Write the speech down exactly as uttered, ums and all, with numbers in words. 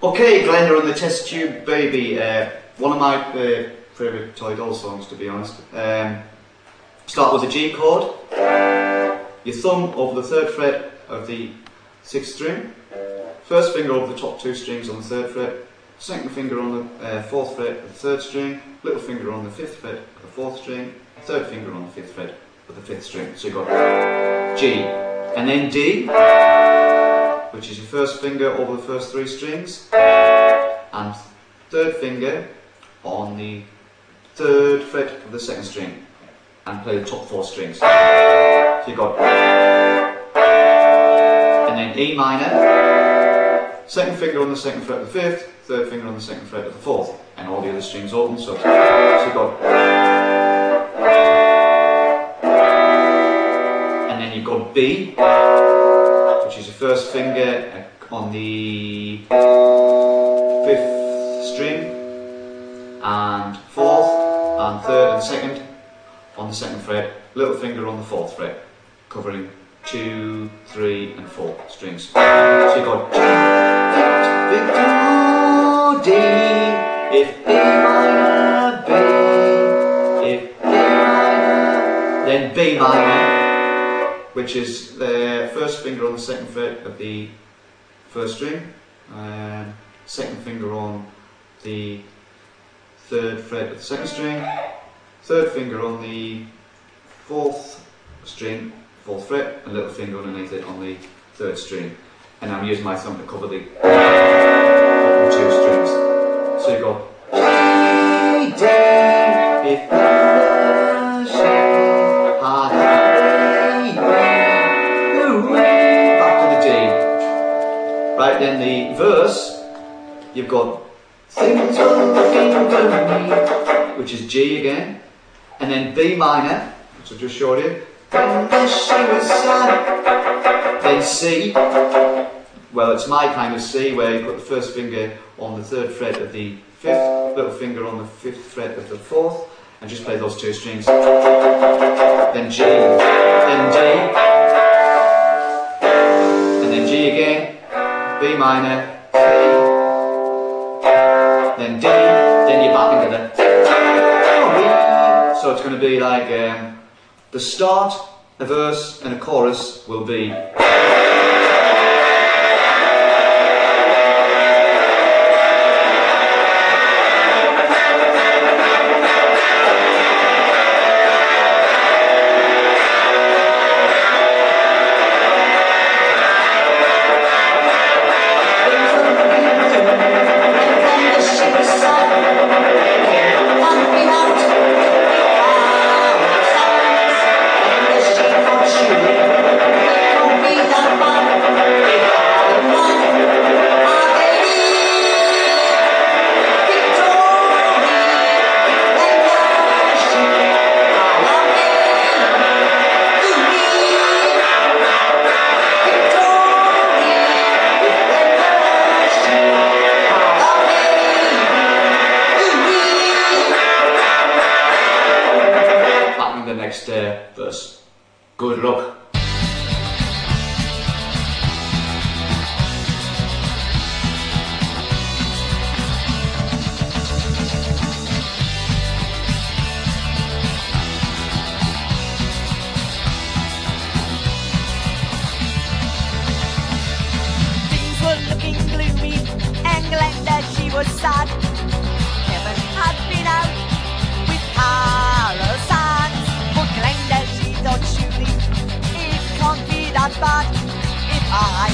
Okay, Glenda on the test tube baby. Uh, one of my uh, favourite Toy Doll songs, to be honest. Um, start with a G chord. Your thumb over the third fret of the sixth string. First finger over the top two strings on the third fret. Second finger on the uh, fourth fret of the third string. Little finger on the fifth fret of the fourth string. Third finger on the fifth fret of the fifth string. So you've got G. And then D, which is your first finger over the first three strings, and third finger on the third fret of the second string, and play the top four strings. So you've got, and then E minor, second finger on the second fret of the fifth, third finger on the second fret of the fourth, and all the other strings open. So, so you've got, and then you've got B, which is your first finger on the fifth string, and fourth, and third and second on the second fret, little finger on the fourth fret, covering two, three and four strings. So you've got G, D, if B minor, B, if B minor, then B minor, which is the first finger on the second fret of the first string, and second finger on the third fret of the second string, third finger on the fourth string, fourth fret, and little finger underneath it on the third string. And I'm using my thumb to cover the two strings. So you go G, D, if right, then the verse, you've got things are looking gloomy, which is G again, and then B minor, which I just showed you, when she was sad, then C, well it's my kind of C, where you put the first finger on the third fret of the fifth, little finger on the fifth fret of the fourth, and just play those two strings, then G, then D, and then G again, B minor, C, then D, then you're back into the, so it's going to be like um, the start, a verse and a chorus will be the next uh, verse. Good luck. Things were looking gloomy, and Glenda, she was sad. Kevin had been out with Carol Sands, but Glenda, she thought surely it can't be that bad if I